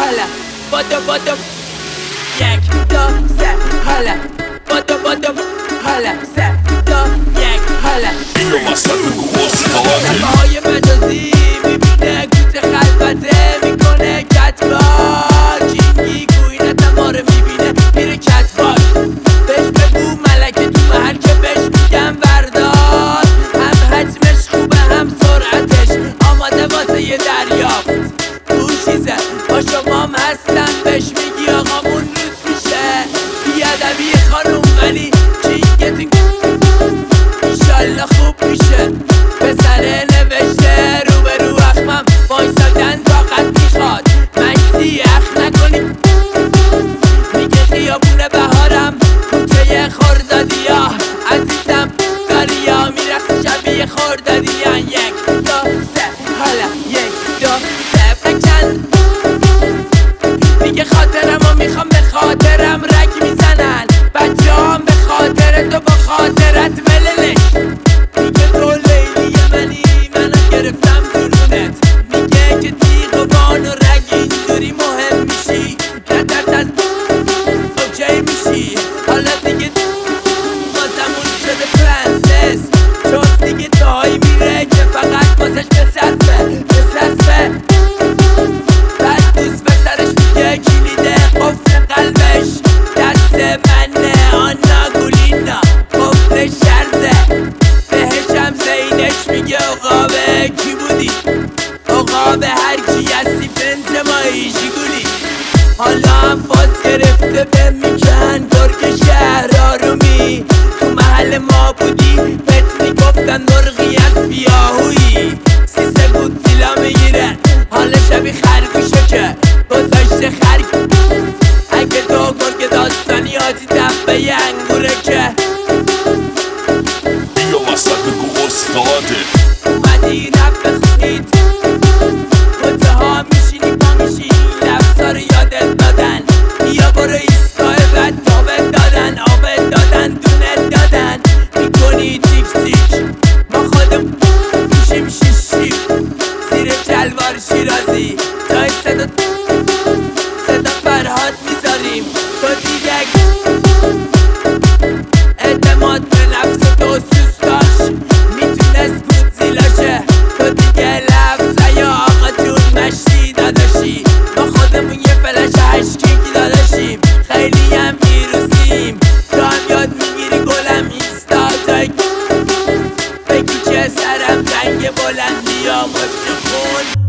حالا بادو یک دو سه حالا بادو حالا سه دو یک حالا اینو مثلا بگو استاده صفحه های مجازی میبینه کوچه خلوته میکنه کتبا کینگی گوینت ما رو میبینه میره کتبا بهش بگو ملکه تو محل که بهش میگم بردار هم حجمش خوبه هم سرعتش آماده واسه یه دریافت چیزه با شمام هستم بهش میگی آقامون روز میشه بیادبی خانوم ولی چینگتون ایشالله خوب میشه پسره نوشته روبرو اخمم وایسادن طاقت میخواد مجدی اخ نکنی میگه خیابون بهارم کوچه خردادیا عزیزم داریا میرخص شبیه خردادیان یک دو سه حالا یک دو سه بکن میگه خاطرمو میخوام به خاطرم رگ میزنن بچه هم به خاطر تو با خاطرت وللش میگه تو لیلی منی منم گرفتم جنونت میگه که تیغ و بان و رگ اینجوری مهم میشی نترس از اوکی میشی حالا دیگه بازمون شده پرنسس چون دیگه تایی میره که فقط واسش بسرفه بعد دوست به سرش میگه کلیده قفل قلبش دست منه آنا گولینا قفل شرزه بهشم زینش میگه عقابه کی بودی عقابه هر کی هستی فنت مایی شیگولی حالا هم فاز گرفته به میکن گرگ شهر آرومی تو محل ما بودی بهت میگفتن مرغی از بیاهویی سیسه بود زیلا میگیره حالا شبی خرگوشه که گذاشته خرگ اگه تو گرگ داستانی آجی دفعه یه انگوره که بیا مثلا بگو استاده اومدی رب بخونید کته ها میشینی پا میشینی لفظا رو یادت دادن بیا برو ایستگاه بعد تابت دادن آبت دادن دونت دادن میکنی تیک تیک ما خودم میشیم شیشی زیر شلوار شیرازی جای صدا فرهاد میذاریم تو دیگه اعتماد به نفس تو سوس داشت میتونست بود زیلاشه تو دیگه لفظه یا آقا جون مشتی داداشی ما خودمون یه فلش هشکینگی داداشیم خیلی هم ویروسیم تو هم یاد میگیری گلم اینستا جای بگی که سرم رنگ بلندی یا مشت خون